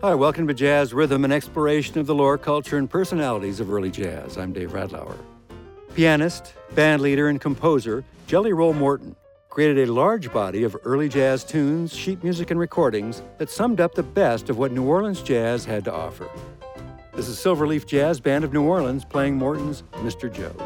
Hi, welcome to Jazz Rhythm, an exploration of the lore, culture, and personalities of early jazz. I'm Dave Radlauer. Pianist, bandleader, and composer Jelly Roll Morton created a large body of early jazz tunes, sheet music, and recordings that summed up the best of what New Orleans jazz had to offer. This is Silverleaf Jazz Band of New Orleans playing Morton's Mr. Joe.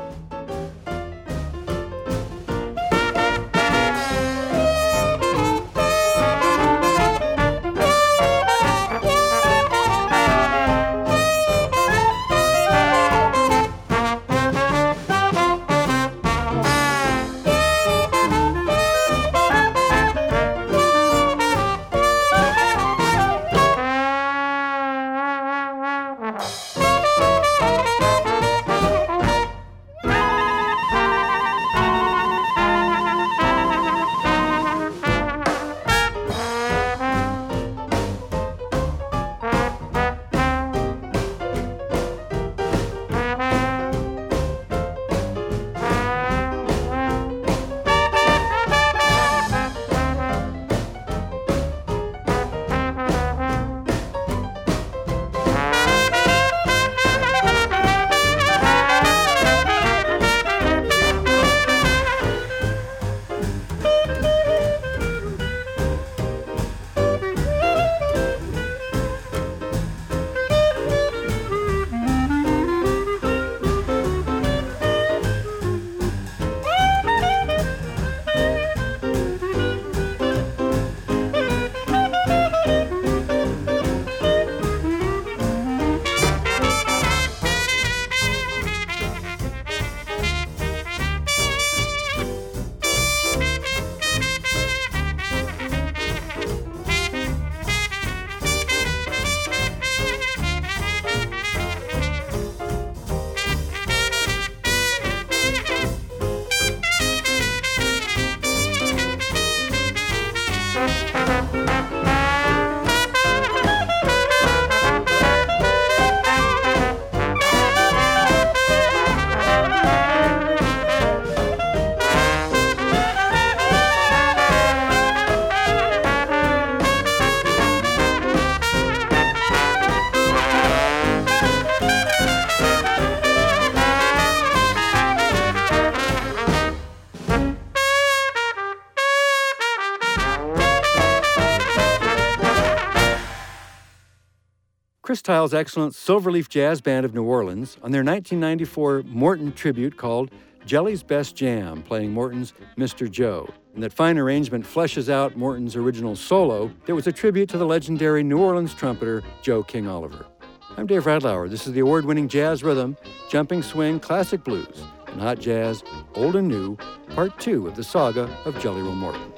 Chris Tile's excellent Silverleaf Jazz Band of New Orleans on their 1994 Morton tribute called Jelly's Best Jam, playing Morton's Mr. Joe. And that fine arrangement fleshes out Morton's original solo that was a tribute to the legendary New Orleans trumpeter Joe King Oliver. I'm Dave Radlauer. This is the award-winning Jazz Rhythm, Jumping Swing, Classic Blues, and Hot Jazz, Old and New, Part 2 of the saga of Jelly Roll Morton.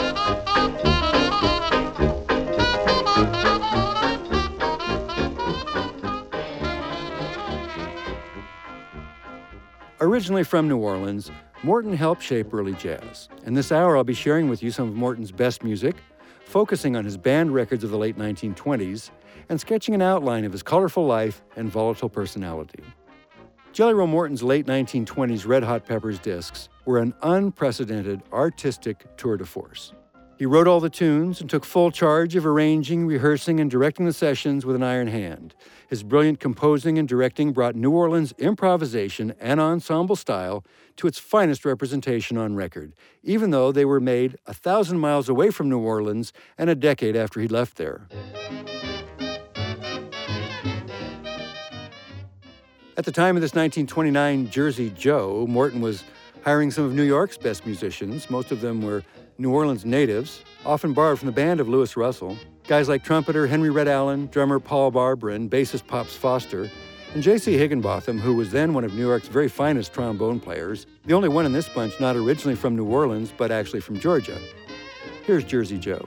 Originally from New Orleans, Morton helped shape early jazz. And this hour, I'll be sharing with you some of Morton's best music, focusing on his band records of the late 1920s, and sketching an outline of his colorful life and volatile personality. Jelly Roll Morton's late 1920s Red Hot Peppers discs were an unprecedented artistic tour de force. He wrote all the tunes and took full charge of arranging, rehearsing, and directing the sessions with an iron hand. His brilliant composing and directing brought New Orleans improvisation and ensemble style to its finest representation on record, even though they were made 1,000 miles away from New Orleans and a decade after he left there. At the time of this 1929 Jersey Joe, Morton was hiring some of New York's best musicians. Most of them were New Orleans natives, often borrowed from the band of Louis Russell. Guys like trumpeter Henry Red Allen, drummer Paul Barber, and bassist Pops Foster, and J.C. Higginbotham, who was then one of New York's very finest trombone players, the only one in this bunch not originally from New Orleans, but actually from Georgia. Here's Jersey Joe.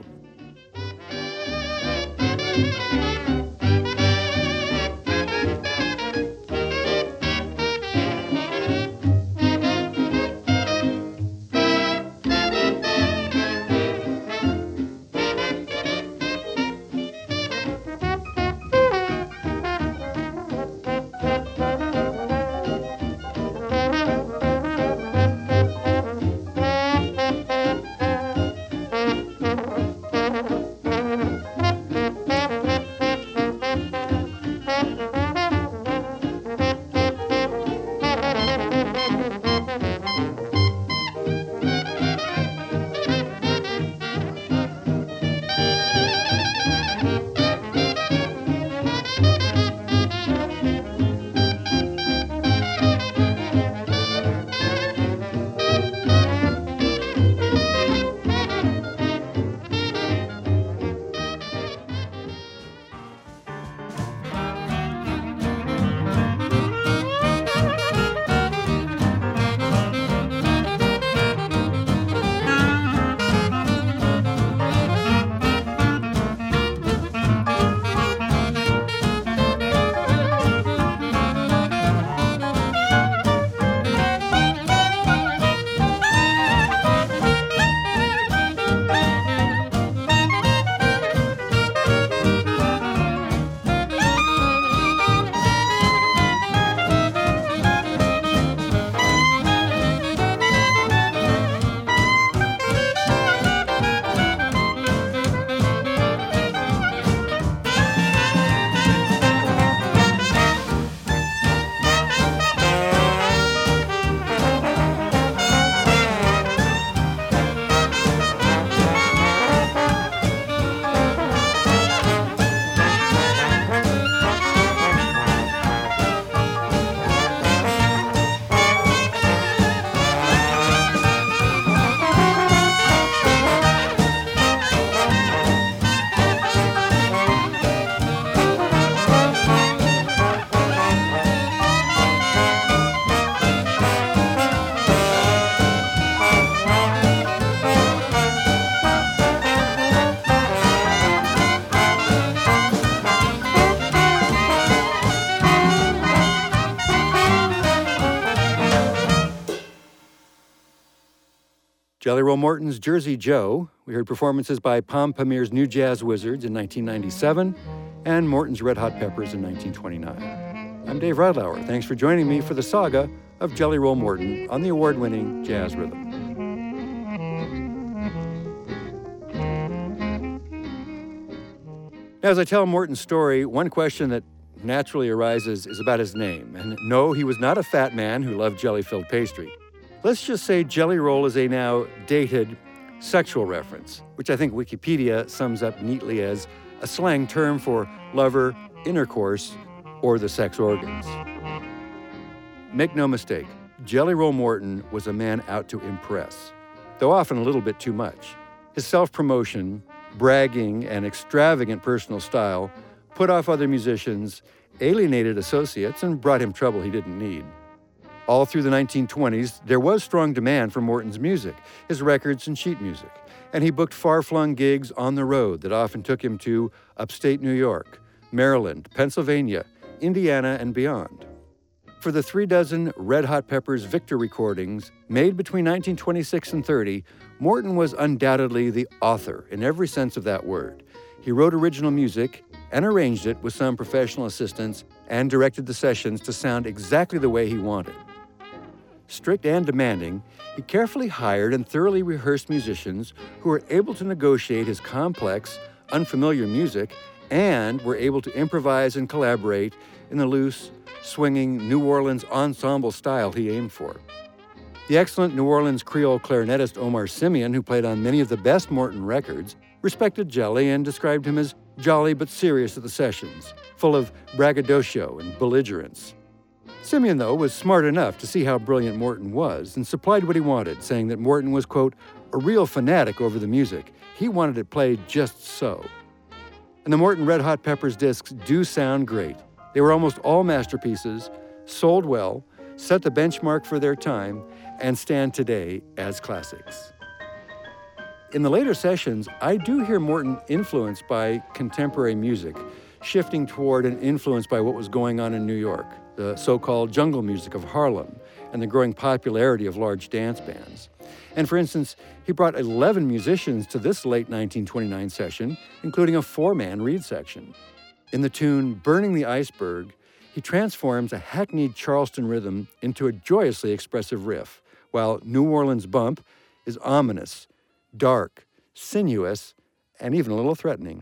Jelly Roll Morton's Jersey Joe. We heard performances by Pom Pamir's New Jazz Wizards in 1997 and Morton's Red Hot Peppers in 1929. I'm Dave Radlauer. Thanks for joining me for the saga of Jelly Roll Morton on the award-winning Jazz Rhythm. Now, as I tell Morton's story, one question that naturally arises is about his name. And no, he was not a fat man who loved jelly-filled pastry. Let's just say Jelly Roll is a now dated sexual reference, which I think Wikipedia sums up neatly as a slang term for lover, intercourse, or the sex organs. Make no mistake, Jelly Roll Morton was a man out to impress, though often a little bit too much. His self-promotion, bragging, and extravagant personal style put off other musicians, alienated associates, and brought him trouble he didn't need. All through the 1920s, there was strong demand for Morton's music, his records and sheet music, and he booked far-flung gigs on the road that often took him to upstate New York, Maryland, Pennsylvania, Indiana, and beyond. For the 36 Red Hot Peppers Victor recordings made between 1926 and 30, Morton was undoubtedly the author in every sense of that word. He wrote original music and arranged it with some professional assistants and directed the sessions to sound exactly the way he wanted. Strict and demanding, he carefully hired and thoroughly rehearsed musicians who were able to negotiate his complex, unfamiliar music and were able to improvise and collaborate in the loose, swinging New Orleans ensemble style he aimed for. The excellent New Orleans Creole clarinetist Omar Simeon, who played on many of the best Morton records, respected Jelly and described him as jolly but serious at the sessions, full of braggadocio and belligerence. Simeon, though, was smart enough to see how brilliant Morton was and supplied what he wanted, saying that Morton was, quote, a real fanatic over the music. He wanted it played just so. And the Morton Red Hot Peppers discs do sound great. They were almost all masterpieces, sold well, set the benchmark for their time, and stand today as classics. In the later sessions, I do hear Morton influenced by contemporary music, shifting toward and influenced by what was going on in New York, the so-called jungle music of Harlem, and the growing popularity of large dance bands. And for instance, he brought 11 musicians to this late 1929 session, including a 4-man reed section. In the tune Burning the Iceberg, he transforms a hackneyed Charleston rhythm into a joyously expressive riff, while New Orleans Bump is ominous, dark, sinuous, and even a little threatening.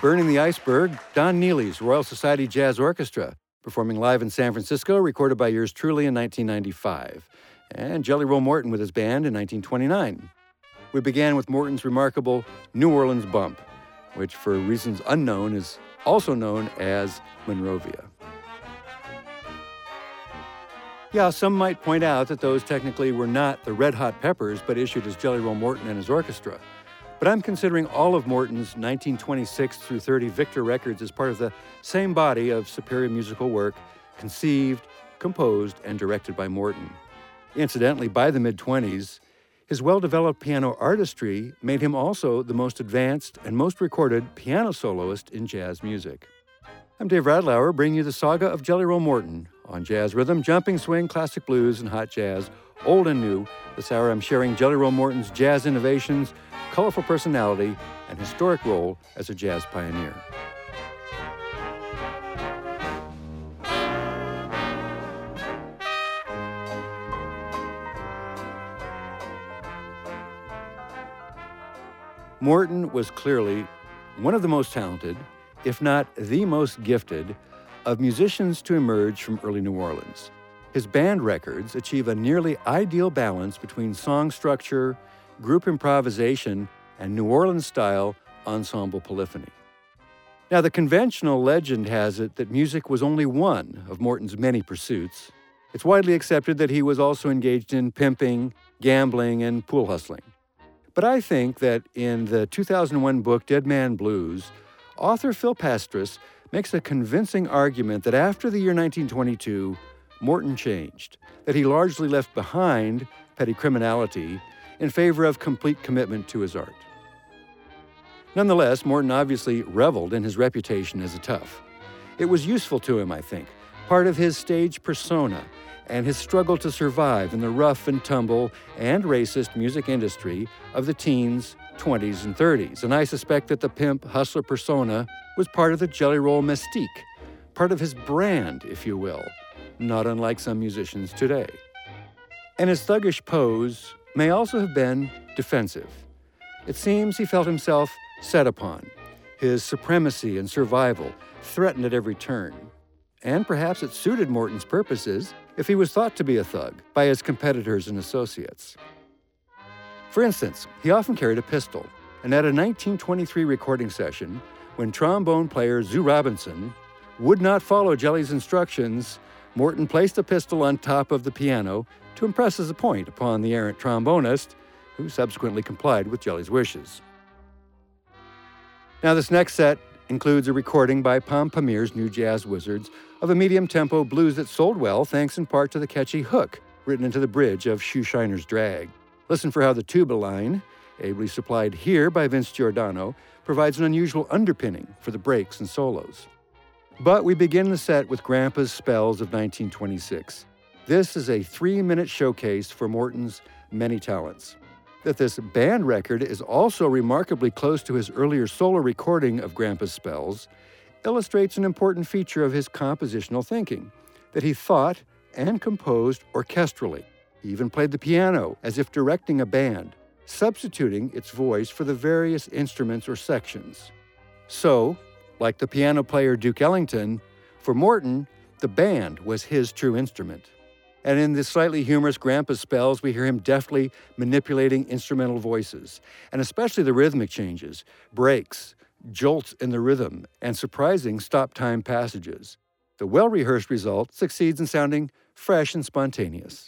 Burning the Iceberg, Don Neely's Royal Society Jazz Orchestra, performing live in San Francisco, recorded by yours truly in 1995. And Jelly Roll Morton with his band in 1929. We began with Morton's remarkable New Orleans Bump, which for reasons unknown is also known as Monrovia. Yeah, some might point out that those technically were not the Red Hot Peppers, but issued as Jelly Roll Morton and his orchestra. But I'm considering all of Morton's 1926 through 30 Victor records as part of the same body of superior musical work, conceived, composed, and directed by Morton. Incidentally, by the mid-20s, his well-developed piano artistry made him also the most advanced and most recorded piano soloist in jazz music. I'm Dave Radlauer, bringing you the saga of Jelly Roll Morton on Jazz Rhythm, Jumping Swing, Classic Blues, and Hot Jazz, old and new. This hour I'm sharing Jelly Roll Morton's jazz innovations, colorful personality, and historic role as a jazz pioneer. Morton was clearly one of the most talented, if not the most gifted, of musicians to emerge from early New Orleans. His band records achieve a nearly ideal balance between song structure, group improvisation, and New Orleans-style ensemble polyphony. Now, the conventional legend has it that music was only one of Morton's many pursuits. It's widely accepted that he was also engaged in pimping, gambling, and pool hustling. But I think that in the 2001 book Dead Man Blues, author Phil Pastris makes a convincing argument that after the year 1922, Morton changed, that he largely left behind petty criminality in favor of complete commitment to his art. Nonetheless, Morton obviously reveled in his reputation as a tough. It was useful to him, I think, part of his stage persona and his struggle to survive in the rough and tumble and racist music industry of the teens, 20s, and 30s. And I suspect that the pimp hustler persona was part of the Jelly Roll mystique, part of his brand, if you will, not unlike some musicians today. And his thuggish pose may also have been defensive. It seems he felt himself set upon, his supremacy and survival threatened at every turn. And perhaps it suited Morton's purposes if he was thought to be a thug by his competitors and associates. For instance, he often carried a pistol, and at a 1923 recording session, when trombone player Zoo Robinson would not follow Jelly's instructions, Morton placed a pistol on top of the piano to impress as a point upon the errant trombonist, who subsequently complied with Jelly's wishes. Now, this next set includes a recording by Pom Pamir's New Jazz Wizards of a medium-tempo blues that sold well thanks in part to the catchy hook written into the bridge of Shoeshiner's Drag. Listen for how the tuba line, ably supplied here by Vince Giordano, provides an unusual underpinning for the breaks and solos. But we begin the set with Grandpa's Spells of 1926. This is a 3-minute showcase for Morton's many talents. That this band record is also remarkably close to his earlier solo recording of Grandpa's Spells illustrates an important feature of his compositional thinking, that he thought and composed orchestrally. He even played the piano as if directing a band, substituting its voice for the various instruments or sections. So, like the piano player Duke Ellington, for Morton, the band was his true instrument. And in the slightly humorous Grandpa's Spells, we hear him deftly manipulating instrumental voices, and especially the rhythmic changes, breaks, jolts in the rhythm, and surprising stop-time passages. The well-rehearsed result succeeds in sounding fresh and spontaneous.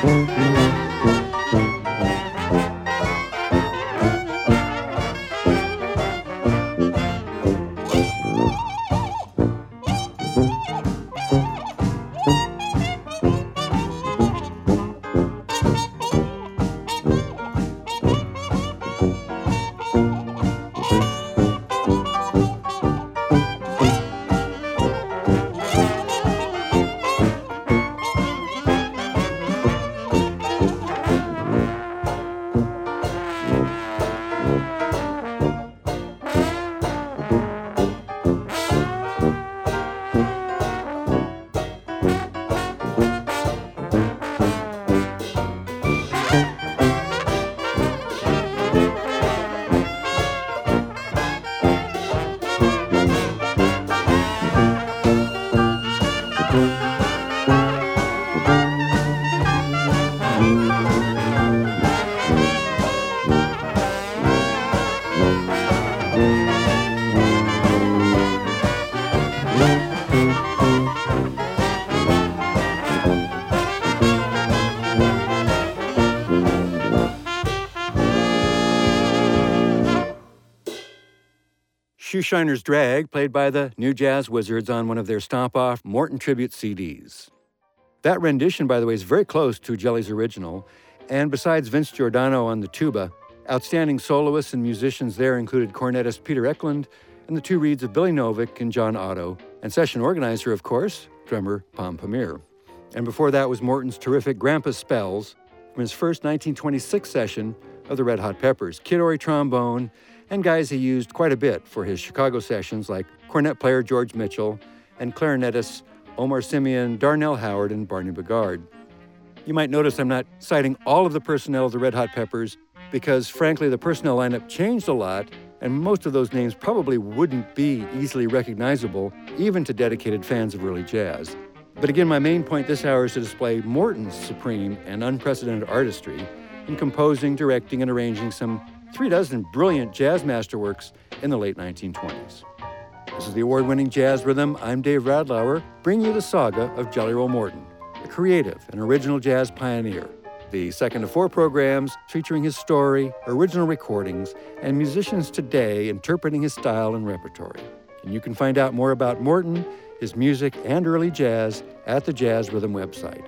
Shoeshiner's Drag, played by the New Jazz Wizards on one of their stomp-off Morton tribute CDs. That rendition, by the way, is very close to Jelly's original, and besides Vince Giordano on the tuba, outstanding soloists and musicians there included cornetist Peter Eklund and the two reeds of Billy Novick and John Otto, and session organizer, of course, drummer Pom Pamir. And before that was Morton's terrific Grandpa Spells from his first 1926 session of the Red Hot Peppers, Kid Ory trombone, and guys he used quite a bit for his Chicago sessions like cornet player George Mitchell and clarinetists Omar Simeon, Darnell Howard, and Barney Bigard. You might notice I'm not citing all of the personnel of the Red Hot Peppers because, frankly, the personnel lineup changed a lot, and most of those names probably wouldn't be easily recognizable, even to dedicated fans of early jazz. But again, my main point this hour is to display Morton's supreme and unprecedented artistry in composing, directing, and arranging some 36 brilliant jazz masterworks in the late 1920s. This is the award-winning Jazz Rhythm. I'm Dave Radlauer, bringing you the saga of Jelly Roll Morton, a creative and original jazz pioneer. The second of 4 programs featuring his story, original recordings, and musicians today interpreting his style and repertory. And you can find out more about Morton, his music, and early jazz at the Jazz Rhythm website,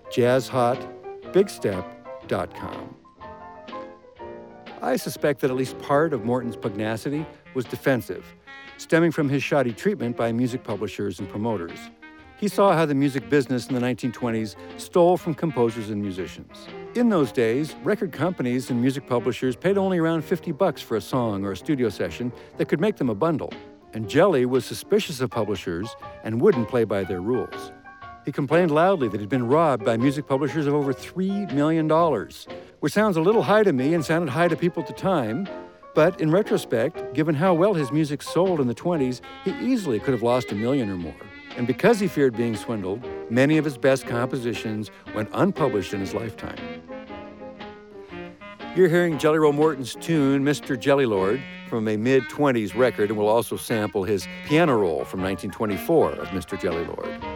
jazzhotbigstep.com. I suspect that at least part of Morton's pugnacity was defensive, stemming from his shoddy treatment by music publishers and promoters. He saw how the music business in the 1920s stole from composers and musicians. In those days, record companies and music publishers paid only around $50 for a song or a studio session that could make them a bundle, and Jelly was suspicious of publishers and wouldn't play by their rules. He complained loudly that he'd been robbed by music publishers of over $3 million, which sounds a little high to me and sounded high to people at the time, but in retrospect, given how well his music sold in the 20s, he easily could have lost $1 million or more. And because he feared being swindled, many of his best compositions went unpublished in his lifetime. You're hearing Jelly Roll Morton's tune, Mr. Jelly Lord, from a mid-20s record, and we'll also sample his piano roll from 1924 of Mr. Jelly Lord.